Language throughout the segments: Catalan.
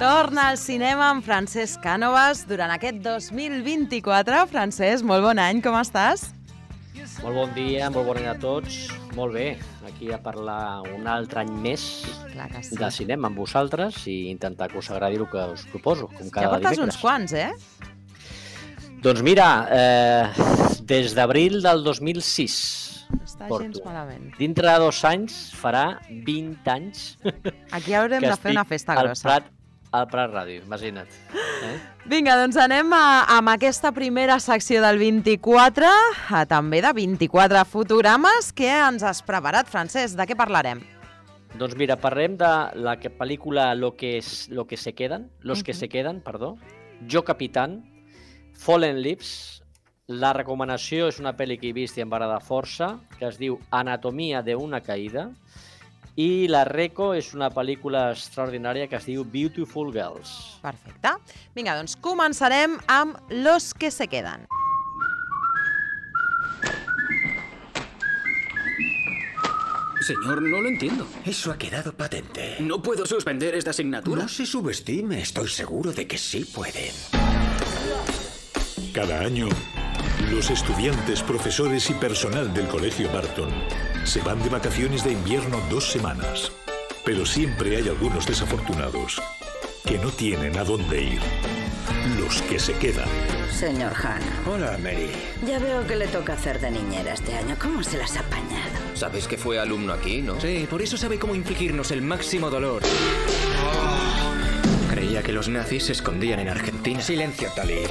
Torna al cinema amb Francesc Cànovas durant aquest 2024. Francesc, molt bon any, com estàs? Molt bon dia, molt bon any a tots. Molt bé, aquí a parlar un altre any més de cinema amb vosaltres i intentar que us agradi el que us proposo, com cada dimecres. Ja portes uns quants, Doncs mira, des d'abril del 2006 Està porto. gens malament. Dintre de 2 anys farà 20 anys Aquí haurem de fer una festa grossa. Al Prat Ràdio, imagina't. Vinga, doncs anem amb aquesta primera secció del 24, també de 24 fotogrames. Què ens has preparat, Francesc? De què parlarem? Doncs mira, parlem de la pel·lícula Los que se quedan, Jo Capitán, Fallen Leaves. La recomanació és una pel·li que he vist i em va agradar força, que es diu Anatomia de una caída, i la reco és una pel·lícula extraordinària que es diu Beautiful Girls. Perfecte. Vinga, doncs començarem amb Los que se quedan. Señor, no lo entiendo. Eso ha quedado patente. No puedo suspender esta asignatura. No se subestime, estoy seguro de que sí pueden. Cada año, los estudiantes, profesores y personal del Colegio Barton se van de vacaciones de invierno 2 semanas. Pero siempre hay algunos desafortunados que no tienen a dónde ir. Los que se quedan. Señor Hanna. Hola, Mary. Ya veo que le toca hacer de niñera este año. ¿Cómo se las ha apañado? Sabes que fue alumno aquí, ¿no? Sí, por eso sabe cómo infligirnos el máximo dolor. Creía que los nazis se escondían en Argentina. Silencio, Tali.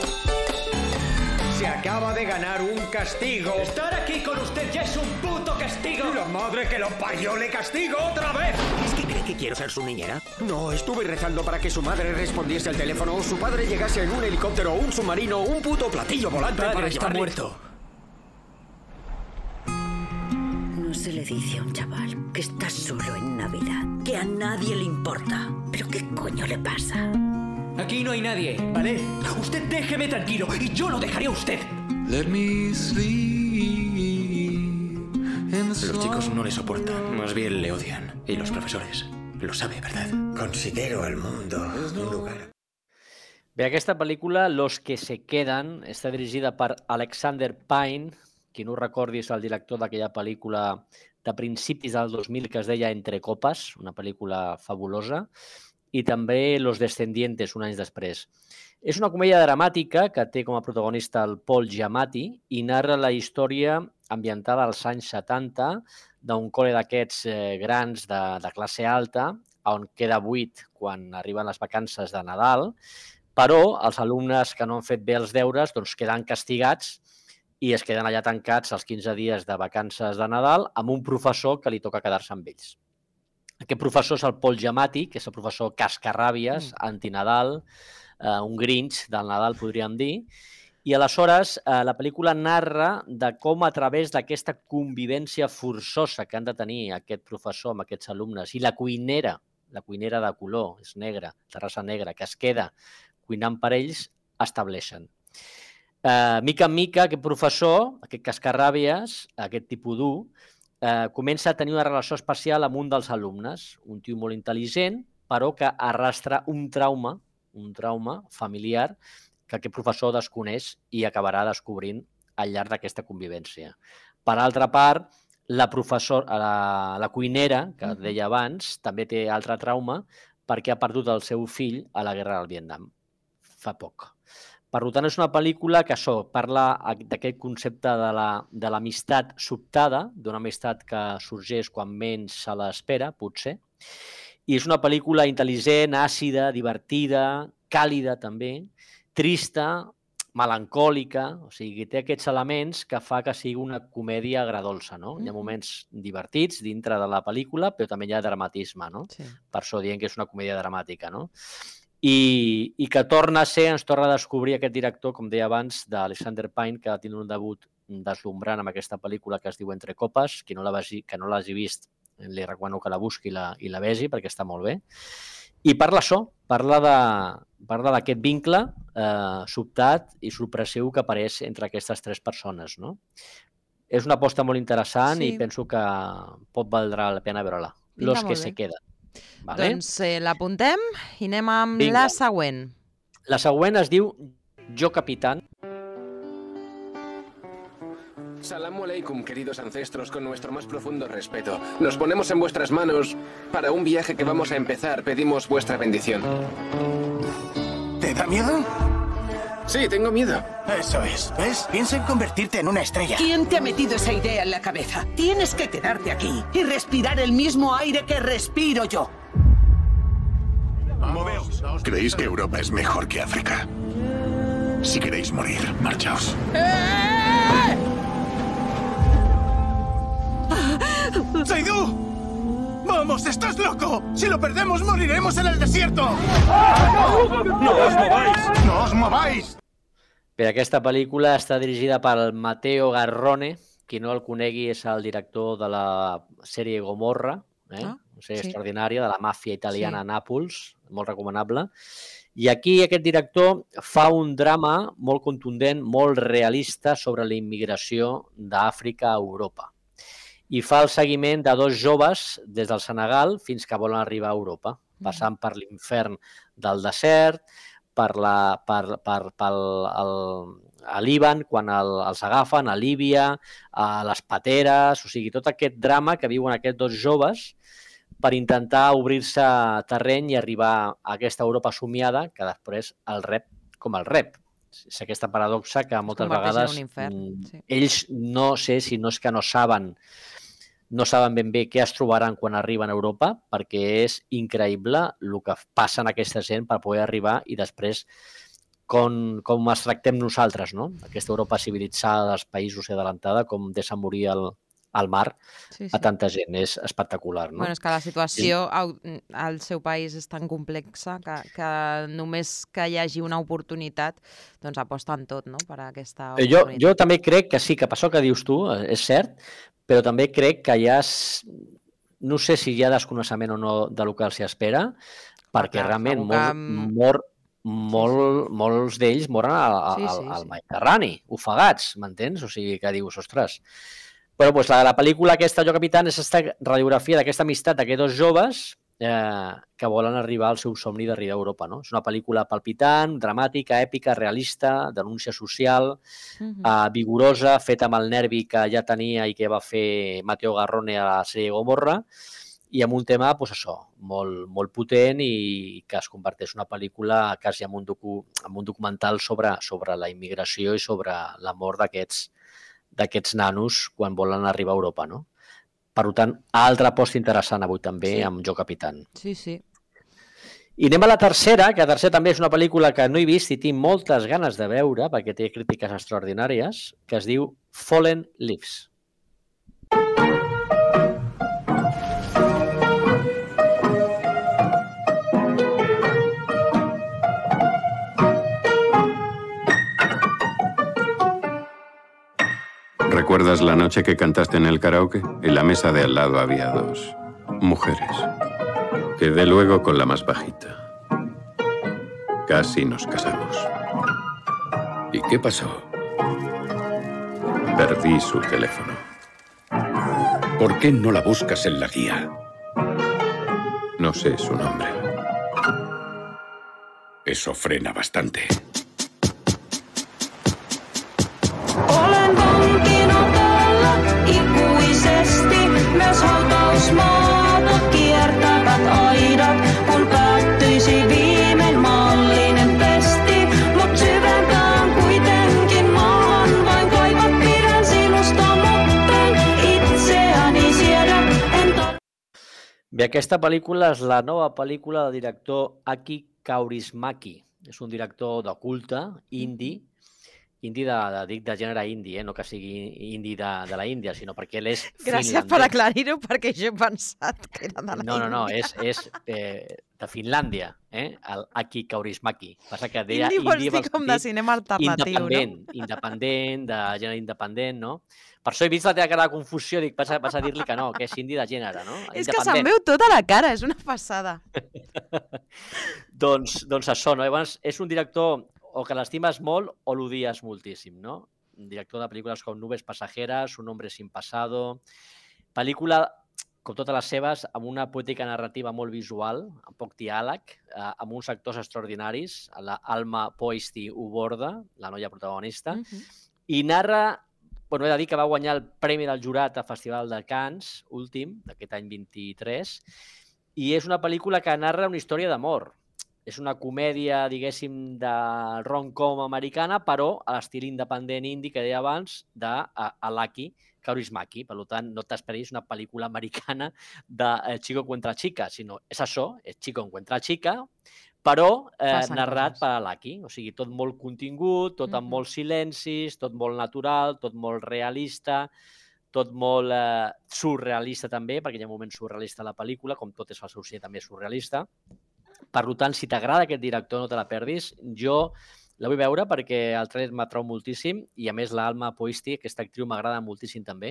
Se acaba de ganar un castigo. Estar aquí con usted ya es un puto castigo. ¡La madre que lo parió le castigo otra vez! ¿Es que cree que quiero ser su niñera? No, estuve rezando para que su madre respondiese al teléfono o su padre llegase en un helicóptero o un submarino o un puto platillo volante Padre para está llevarle... muerto. No se le dice a un chaval que está solo en Navidad, que a nadie le importa. ¿Pero qué coño le pasa? Aquí no hay nadie, ¿vale? Usted déjeme tranquilo y yo lo dejaré a usted. Los chicos no le soportan, más bien le odian. Y los profesores. Lo sabe, ¿verdad? Considero el mundo un lugar... Bé, aquesta pel·lícula, Los que se quedan, està dirigida per Alexander Payne. Qui no ho recordi és el director d'aquella pel·lícula de principis del 2000 que es deia Entre copes, una pel·lícula fabulosa, i també Los descendientes, un any després. És una comèdia dramàtica que té com a protagonista el Paul Giamatti i narra la història ambientada als anys 70 d'un col·le d'aquests grans de classe alta, on queda buit quan arriben les vacances de Nadal, però els alumnes que no han fet bé els deures doncs queden castigats i es queden allà tancats els 15 dies de vacances de Nadal amb un professor que li toca quedar-se amb ells. Aquest professor és el Paul Giamatti, que és el professor cascarràbies, antinadal, un Grinch del Nadal, podríem dir. I aleshores la pel·lícula narra de com a través d'aquesta convivència forçosa que han de tenir aquest professor amb aquests alumnes i la cuinera de color, és negra, de raça negra, que es queda cuinant per ells, estableixen. Mica en mica, aquest professor, aquest cascarràbies, aquest tipus dur, comença a tenir una relació especial amb un dels alumnes, un tio molt intel·ligent, però que arrastra un trauma familiar que aquest professor desconeix i acabarà descobrint al llarg d'aquesta convivència. Per altra part, la cuinera, que deia abans, també té altre trauma perquè ha perdut el seu fill a la guerra del Vietnam, fa poc. Per tant, és una pel·lícula que parla d'aquest concepte de l'amistat sobtada, d'una amistat que sorgeix quan menys se l'espera, potser. I és una pel·lícula intel·ligent, àcida, divertida, càlida també, trista, melancòlica, o sigui, té aquests elements que fa que sigui una comèdia agradolça, no? Hi ha moments divertits dintre de la pel·lícula, però també hi ha dramatisme, no? Per això diem que és una comèdia dramàtica, no? I que torna a ser, ens torna a descobrir aquest director, com deia abans, d'Alexander Payne, que ha tingut un debut deslumbrant amb aquesta pel·lícula que es diu Entre copes, que no l'hagi vist, li recomano que la busqui i la vegi, perquè està molt bé. I parla d'aquest vincle sobtat i sorpresiu que apareix entre aquestes 3 persones, no? És una aposta molt interessant i penso que pot valdre la pena veure-la. Los que se quedan. Vale? Doncs l'apuntem i anem amb Vinga. la següent. La següent es diu Jo Capitán. Salamu alaikum, queridos ancestros, con nuestro más profundo respeto. Nos ponemos en vuestras manos para un viaje que vamos a empezar. Pedimos vuestra bendición. ¿Te da miedo? Sí, tengo miedo. Eso es. ¿Ves? Piensa en convertirte en una estrella. ¿Quién te ha metido esa idea en la cabeza? Tienes que quedarte aquí y respirar el mismo aire que respiro yo. Moveos. ¿Creéis que Europa es mejor que África? Si queréis morir, marchaos. ¡Saidú! ¡Vamos, estás loco! Si lo perdemos, moriremos en el desierto. ¡No os mováis! ¡No os mováis! Bé, aquesta pel·lícula està dirigida pel Matteo Garrone. Qui no el conegui és el director de la sèrie Gomorra, una sèrie extraordinària de la màfia italiana a Nàpols, molt recomanable. I aquí aquest director fa un drama molt contundent, molt realista sobre la immigració d'Àfrica a Europa. I fa el seguiment de dos joves des del Senegal fins que volen arribar a Europa, passant per l'infern del desert, a Líban, quan els agafen, a Líbia, a les pateres, o sigui, tot aquest drama que viuen aquests dos joves per intentar obrir-se terreny i arribar a aquesta Europa somiada que després el rep com el rep. És aquesta paradoxa que moltes vegades ells no sé si no és que no saben ben bé què es trobaran quan arriben a Europa, perquè és increïble el que passa en aquesta gent per poder arribar i després com es tractem nosaltres, no? Aquesta Europa civilitzada dels països i adelantada, com deixa morir al mar a tanta gent. És espectacular, no? Bueno, és que la situació al seu país és tan complexa que només que hi hagi una oportunitat doncs aposten tot, no?, per aquesta oportunitat. Jo també crec que sí, que per això que dius tu, és cert, però també crec que hi ha, no sé si hi ha desconeixement o no del que els espera, perquè realment molts d'ells moren al Mediterrani, ofegats, m'entens? O sigui, que dius, ostres. Però la pel·lícula aquesta, Jo Capitán, és aquesta radiografia d'aquesta amistat d'aquests dos joves que volen arribar al seu somni d'arribar a Europa. És una pel·lícula palpitant, dramàtica, èpica, realista, denúncia social, vigorosa, feta amb el nervi que ja tenia i que va fer Matteo Garrone a la sèrie Gomorra, i amb un tema, molt potent i que es converteix en una pel·lícula quasi en un documental sobre la immigració i sobre la mort d'aquests nanos quan volen arribar a Europa, no? Per tant, altra aposta interessant avui també amb Jo Capitán. Sí, sí. I anem a la tercera, que la tercera també és una pel·lícula que no he vist i tinc moltes ganes de veure perquè té crítiques extraordinàries, que es diu Fallen Leaves. ¿Recuerdas la noche que cantaste en el karaoke? En la mesa de al lado había dos mujeres. Quedé luego con la más bajita. Casi nos casamos. ¿Y qué pasó? Perdí su teléfono. ¿Por qué no la buscas en la guía? No sé su nombre. Eso frena bastante. Myös hautausmaata kiertävät aidat, kun päättyisi viimein maallinen pesti. Mut syvempään kuitenkin maahan vain kaivat, pidän sinusta, mutten itseäni siedä. Bé, aquesta pel·lícula és la nova pel·lícula del director Aki Kaurismäki. És un director de culte, indi de gènere indi, no que sigui indi de la Índia, sinó perquè ell és finlandès. Gràcies per aclarir-ho, perquè jo he pensat que era de la Índia. No, és de Finlàndia, el Aki Kaurismäki. Passa que deia indi vols dir com de cinema alternatiu, no? Independent, de gènere independent, no? Per això he vist la teva cara de confusió, dic, vas a dir-li que no, que és indi de gènere, no? És que se'm veu tota la cara, és una passada. Doncs això, no? Llavors, és un director o que l'estimes molt o l'odies moltíssim, no? Un director de pel·lícules com Nubes pasajeras, Un hombre sin pasado... Pel·lícula com totes les seves, amb una poètica narrativa molt visual, amb poc diàleg, amb uns actors extraordinaris, la Alma Poisty ho borda, la noia protagonista, i narra, bueno, he de dir que va guanyar el Premi del Jurat al Festival de Cannes, últim, d'aquest any 23, i és una pel·lícula que narra una història d'amor. És una comèdia, diguéssim, de rom-com americana, però a l'estil independent indi que deia abans, d'Alaki Kaurismäki. Per tant, no t'esperis una pel·lícula americana de Chico contra chica, sinó és això, és Chico contra chica, però narrat per Alaki. O sigui, tot molt contingut, tot amb molts silencis, tot molt natural, tot molt realista, tot molt surrealista també, perquè hi ha un moment surrealista a la pel·lícula, com tot és el seu ser també surrealista. Per tant, si t'agrada aquest director, no te la perdis. Jo la vull veure perquè el trailer m'atrau moltíssim i, a més, l'Alma Poisty, aquesta actriu, m'agrada moltíssim també.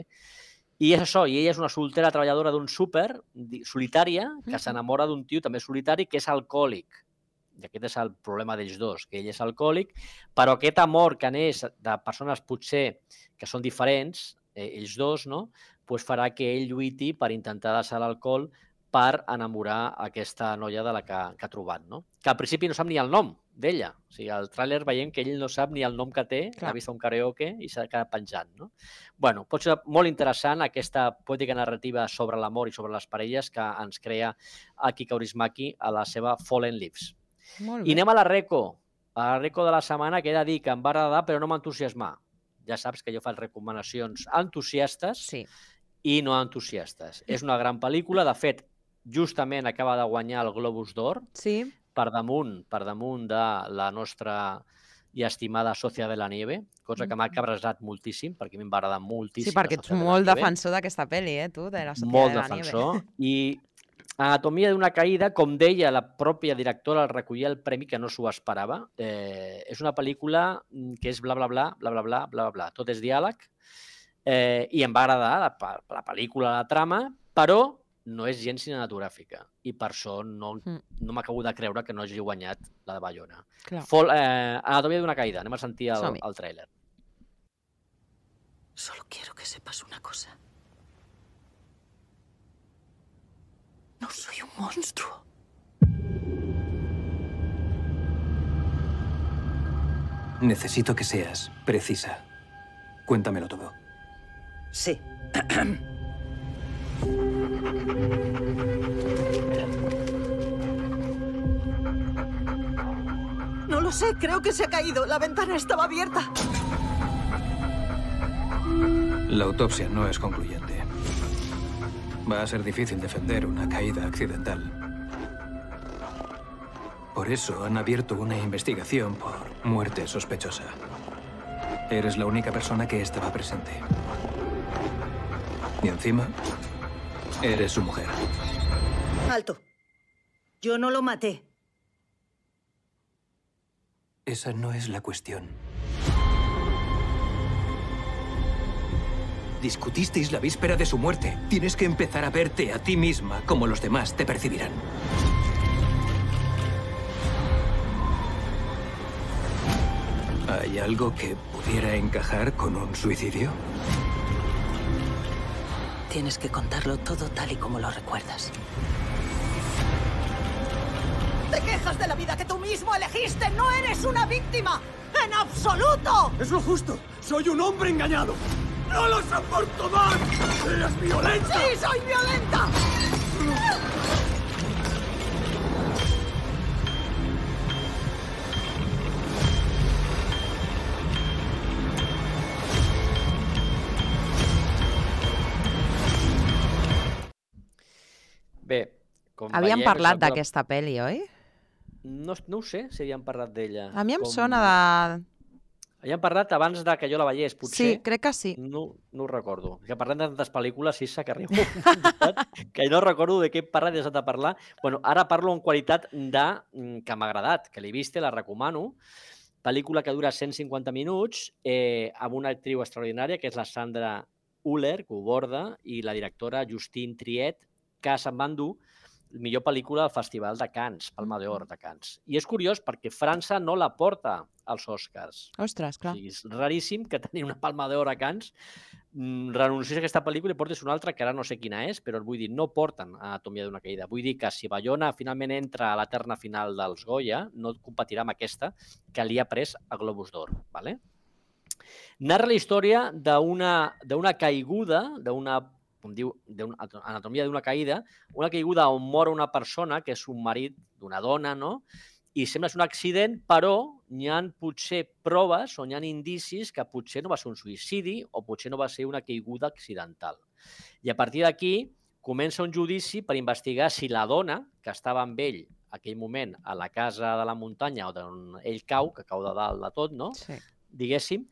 I és això, i ella és una soltera treballadora d'un súper, solitària, que s'enamora d'un tio també solitari que és alcohòlic. I aquest és el problema d'ells dos, que ell és alcohòlic, però aquest amor que neix de persones potser que són diferents, ells dos, no? Pues farà que ell lluiti per intentar deixar l'alcohol per enamorar aquesta noia de la que ha trobat, no? Que al principi no sap ni el nom d'ella. O sigui, al tràiler veiem que ell no sap ni el nom que té, ha vist un karaoke i s'ha quedat penjant, no? Bueno, pot ser molt interessant aquesta poètica narrativa sobre l'amor i sobre les parelles que ens crea Aki Kaurismäki a la seva Fallen Leaves. I anem a la Reco de la setmana, que he de dir que em va agradar però no m'entusiasmar. Ja saps que jo faig recomanacions entusiastes i no entusiastes. És una gran pel·lícula, de fet, justament acaba de guanyar el Globus d'Or per damunt de la nostra i estimada Socia de la Nieve, cosa que m'ha cabrejat moltíssim, perquè a mi em va agradar moltíssim. Sí, perquè ets molt defensor d'aquesta pel·li, tu, de la Socia de la Nieve. Molt defensor. I Anatomia d'una caïda, com deia la pròpia directora al recollir el premi, que no s'ho esperava, és una pel·lícula que és bla, bla, bla, bla, bla, bla, bla, bla. Tot és diàleg, i em va agradar la pel·lícula, la trama, però no és gens cinematogràfica i per això no m'acabo de creure que no hagi guanyat la de Bayona. Anatomia d'una caïda, anem a sentir el tràiler. Solo quiero que sepas una cosa. No soy un monstruo. Necesito que seas precisa. Cuéntamelo todo. Sí. No lo sé, creo que se ha caído. La ventana estaba abierta. La autopsia no es concluyente. Va a ser difícil defender una caída accidental. Por eso han abierto una investigación por muerte sospechosa. Eres la única persona que estaba presente. Y encima, eres su mujer. Alto. Yo no lo maté. Esa no es la cuestión. Discutisteis la víspera de su muerte. Tienes que empezar a verte a ti misma como los demás te percibirán. ¿Hay algo que pudiera encajar con un suicidio? Tienes que contarlo todo tal y como lo recuerdas. ¡Te quejas de la vida que tú mismo elegiste! ¡No eres una víctima! ¡En absoluto! Es lo justo. Soy un hombre engañado. ¡No lo soporto más! ¡Eres violenta! ¡Sí, soy violenta! Bé, com Havíem veiem, parlat d'aquesta pel·li, oi? No ho sé si havíem parlat d'ella. A mi em sona de... Havíem parlat abans de que jo la veiés, potser. Sí, crec que sí. No ho recordo. Que parlem de tantes pel·lícules, Sissa, que arriba un moment que no recordo de què he parlat i he deixat de parlar. Bueno, ara parlo en qualitat de que m'ha agradat, que l'he vist, la recomano. Pel·lícula que dura 150 minuts, amb una actriu extraordinària, que és la Sandra Hüller, que ho borda, i la directora Justine Triet, que se'n van dur millor pel·lícula al Festival de Cannes, Palma d'Or de Cannes. I és curiós perquè França no la porta als Oscars. Ostres, clar. O sigui, és raríssim que tenir una Palma d'Or a Cannes renuncies a aquesta pel·lícula i portes una altra que ara no sé quina és, però vull dir, no porten Anatomia d'una caïda. Vull dir que si Bayona finalment entra a la terna final dels Goya, no competirà amb aquesta que li ha pres a Globus d'Or. Vale? Narra la història d'una caiguda, com diu, Anatomia d'una caïda, una caiguda on mor una persona, que és un marit d'una dona, no? I sembla ser un accident, però n'hi ha potser proves o n'hi ha indicis que potser no va ser un suïcidi o potser no va ser una caiguda accidental. I a partir d'aquí comença un judici per investigar si la dona que estava amb ell en aquell moment a la casa de la muntanya o d'on ell cau, que cau de dalt de tot, no? Sí. Diguéssim,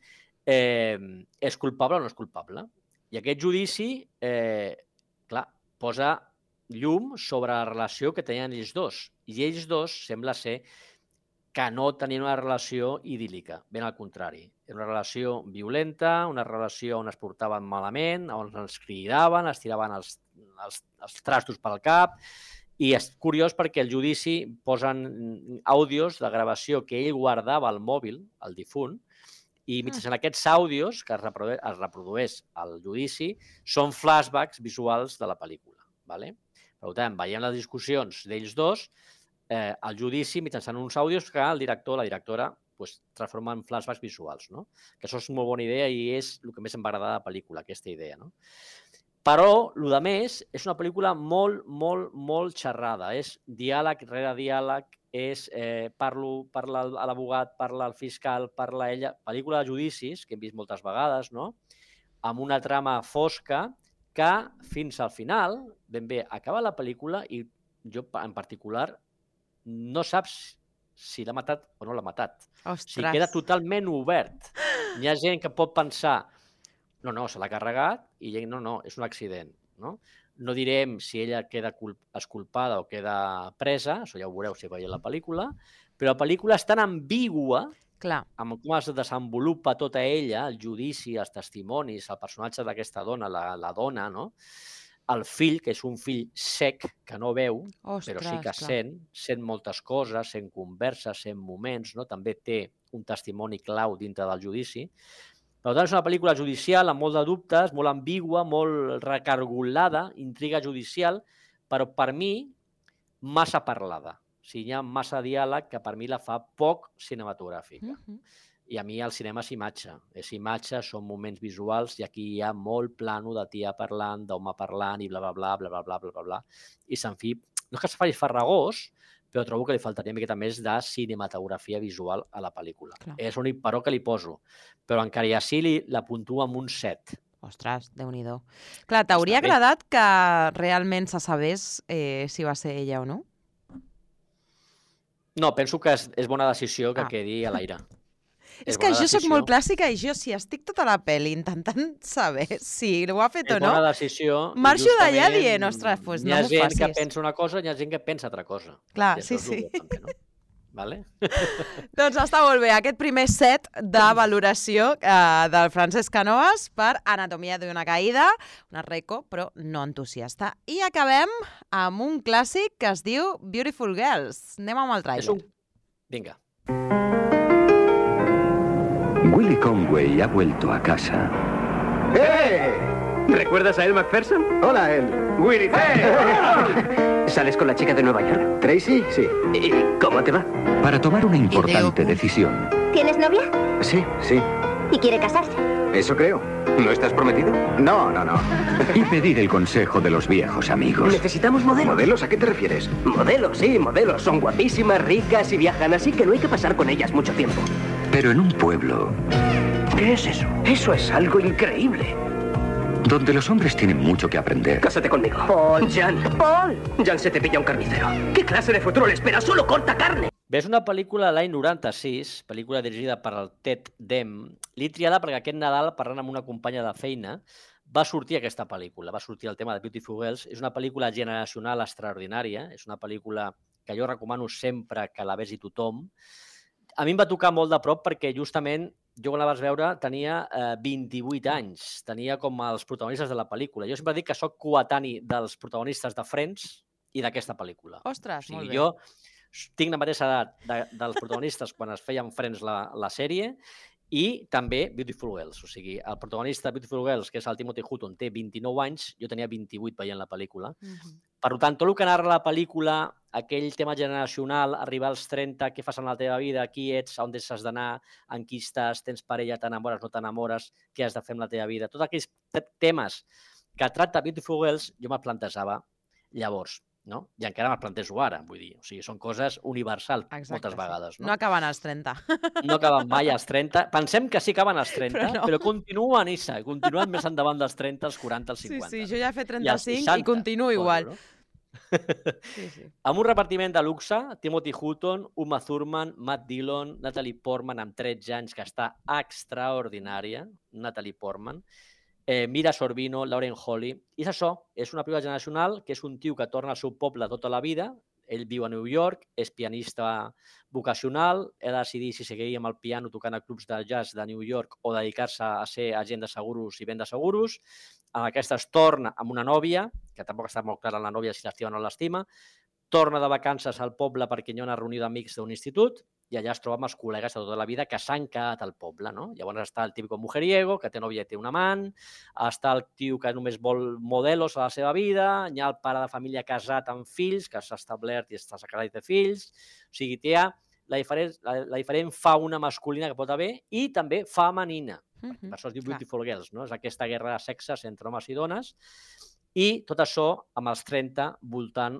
és culpable o no és culpable. I aquest judici, clar, posa llum sobre la relació que tenien ells dos. I ells dos sembla ser que no tenien una relació idíl·lica, ben al contrari. Era una relació violenta, una relació on es portaven malament, on es cridaven, es tiraven els trastos pel cap, i és curiós perquè el judici posen àudios de gravació que ell guardava al mòbil, el difunt, i mitjançant aquests àudios que es reprodueix al judici són flashbacks visuals de la pel·lícula. Per tant, veiem les discussions d'ells dos, el judici mitjançant uns àudios que el director o la directora transforma en flashbacks visuals. Que això és una molt bona idea i és el que més em va agradar de la pel·lícula, aquesta idea. Però, el que més, és una pel·lícula molt, molt, molt xerrada. És diàleg rere diàleg, parla l'abogat, parla el fiscal, parla ella. Pel·lícula de judicis, que hem vist moltes vegades, amb una trama fosca que fins al final, ben bé, acaba la pel·lícula i jo en particular no saps si l'ha matat o no l'ha matat. O sigui, queda totalment obert. Hi ha gent que pot pensar no, se l'ha carregat i no, és un accident. No direm si ella queda exculpada o queda presa, això ja ho veureu si veieu la pel·lícula, però la pel·lícula és tan ambigua amb com es desenvolupa tota ella, el judici, els testimonis, el personatge d'aquesta dona, la dona, el fill, que és un fill sec, que no veu, però sí que sent moltes coses, sent converses, sent moments, també té un testimoni clau dintre del judici. Per tant, és una pel·lícula judicial amb molt de dubtes, molt ambigua, molt recargolada, intriga judicial, però per mi massa parlada. O sigui, hi ha massa diàleg que per mi la fa poc cinematogràfica. I a mi el cinema és imatge. És imatge, són moments visuals i aquí hi ha molt plano de tia parlant, d'home parlant i bla, bla, bla, bla, bla, bla, bla, bla. I se'n fi... No és que es faci farragós, però trobo que li faltaria una miqueta més de cinematografia visual a la pel·lícula. És l'únic però que li poso. Però encara i així la puntuo amb un 7. Ostres, Déu-n'hi-do. Clar, t'hauria agradat que realment se sabés si va ser ella o no? No, penso que és bona decisió que quedi a l'aire. És que jo soc molt clàssica i jo, si estic tota la pel·li intentant saber si ho ha fet o no, és bona decisió. Marxo d'allà dient, ostres, doncs no m'ho facis. Hi ha gent que pensa una cosa i hi ha gent que pensa altra cosa. Clar, sí. Vale? Doncs està molt bé, aquest primer set de valoració del Francesc Canoes per Anatomia d'una caïda, una reco, però no entusiasta. I acabem amb un clàssic que es diu Beautiful Girls. Anem amb el tràiler. Vinga. Willy Conway ha vuelto a casa. ¡Eh! ¿Recuerdas a Elle Macpherson? Hola, Elle. Willy. ¿Sales con la chica de Nueva York? ¿Tracy? Sí. ¿Y cómo te va? Para tomar una importante decisión. ¿Tienes novia? Sí. ¿Y quiere casarse? Eso creo. ¿No estás prometido? No. Y pedir el consejo de los viejos amigos. Necesitamos modelos. ¿Modelos? ¿A qué te refieres? Modelos, sí, modelos. Son guapísimas, ricas y viajan, así que no hay que pasar con ellas mucho tiempo. Pero en un pueblo... ¿Qué es eso? Eso es algo increíble. Donde los hombres tienen mucho que aprender. Cásate conmigo. Paul. Jan. Paul. Jan se te pilla un carnicero. ¿Qué clase de futuro le espera? Solo corta carne. Bé, és una pel·lícula de l'any 96, pel·lícula dirigida per el Ted Dem. L'he triada perquè aquest Nadal, parlant amb una companya de feina, va sortir aquesta pel·lícula, va sortir el tema de Beautiful Girls. És una pel·lícula generacional extraordinària, és una pel·lícula que jo recomano sempre que la vegi tothom. A mi em va tocar molt de prop perquè justament jo quan la vas veure tenia 28 anys, tenia com els protagonistes de la pel·lícula. Jo sempre dic que sóc coetani dels protagonistes de Friends i d'aquesta pel·lícula. Ostres, molt bé. Jo tinc la mateixa edat dels protagonistes quan es feien Friends la sèrie I també Beautiful Girls, o sigui, el protagonista de Beautiful Girls, que és el Timothy Hutton, té 29 anys, jo tenia 28 veient la pel·lícula. Per tant, tot el que narra la pel·lícula, aquell tema generacional, arribar als 30, què fas en la teva vida, qui ets, on has d'anar, en qui estàs, tens parella, t'enamores, no t'enamores, què has de fer amb la teva vida, tots aquells temes que tracta Beautiful Girls, jo me'l plantejava llavors. No? I encara me'l plantejo ara, vull dir. O sigui, són coses universals moltes vegades. No acaben als 30. No acaben mai als 30. Pensem que sí acaben als 30, però continuen, Issa, continuen més endavant dels 30, als 40, als 50. Sí, jo ja he fet 35 i continuo igual. Amb un repartiment de luxe, Timothy Hutton, Uma Thurman, Matt Dillon, Natalie Portman, amb 13 anys, que està extraordinària, Natalie Portman, Mira Sorvino, Lauren Holly. I és això, és una pel·lícula generacional que és un tio que torna al seu poble tota la vida, ell viu a New York, és pianista vocacional, ha de decidir si seguir amb el piano tocant a clubs de jazz de New York o dedicar-se a ser agent de seguros i venda seguros. En aquesta es torna amb una nòvia, que tampoc està molt clara la nòvia si l'estima o no l'estima, torna de vacances al poble perquè hi ha una reunió d'amics d'un institut i allà es troba amb els col·legues de tota la vida que s'han quedat al poble, no? Llavors està el típico mujeriego, que té nòvia i té un amant, està el tio que només vol modelos a la seva vida, hi ha el pare de família casat amb fills, que s'ha establert i està casat i té fills, o sigui, té la diferent fauna masculina que pot haver i també femenina. Per això es diu Beautiful Girls, no? És aquesta guerra de sexes entre homes i dones i tot això amb els 30 voltant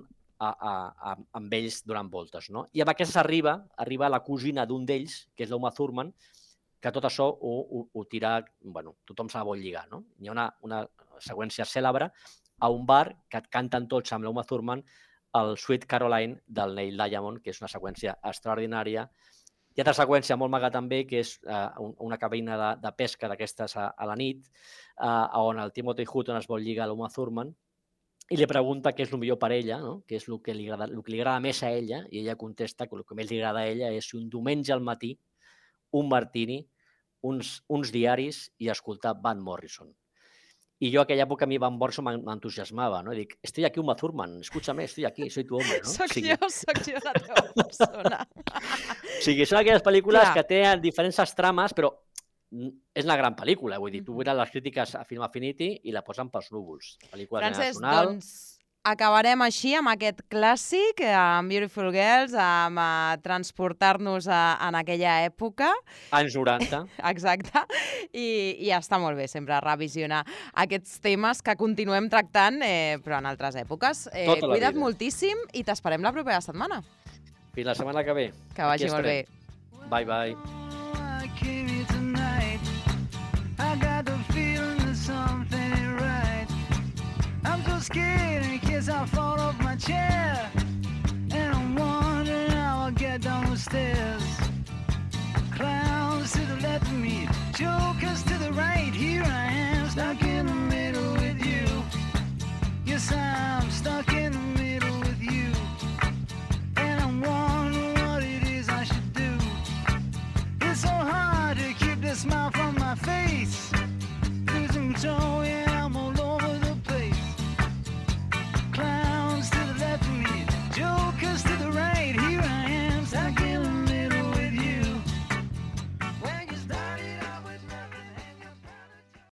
amb ells donant voltes. No? I amb aquestes arriba la cosina d'un d'ells, que és l'Uma Thurman, que tot això ho tira, bueno, tothom se la vol lligar. No? Hi ha una seqüència cèlebre a un bar que canten tots amb l'Uma Thurman el Sweet Caroline del Neil Diamond, que és una seqüència extraordinària. Hi ha altra seqüència molt maca també, que és una cabina de pesca d'aquestes a la nit, on el Timothy Hutton es vol lligar a l'Uma Thurman, i li pregunta què és el millor per ella, no? Què és el que li agrada més a ella, i ella contesta que el que més li agrada a ella és un diumenge al matí, un martini, uns diaris i escoltar Van Morrison. I jo, a aquella època, a mi Van Morrison m'entusiasmava, no? I dic, estoy aquí, Uma Thurman, escúchame, estoy aquí, soy tu hombre, no? Soc jo la teva persona. O sigui, són aquelles pel·lícules que tenen diferents trames, però és una gran pel·lícula, vull dir, tu mires les crítiques a Film Affinity i la posen pels núvols. Pel·lícula generacional. Doncs acabarem així amb aquest clàssic, amb Beautiful Girls, amb transportar-nos en aquella època. Anys 90. Exacte. I està molt bé sempre revisionar aquests temes que continuem tractant, però en altres èpoques. Cuida't moltíssim i t'esperem la propera setmana. Fins la setmana que ve. Que vagi molt bé. Bye, bye. I got the feeling that something ain't right. I'm so scared in case I fall off my chair.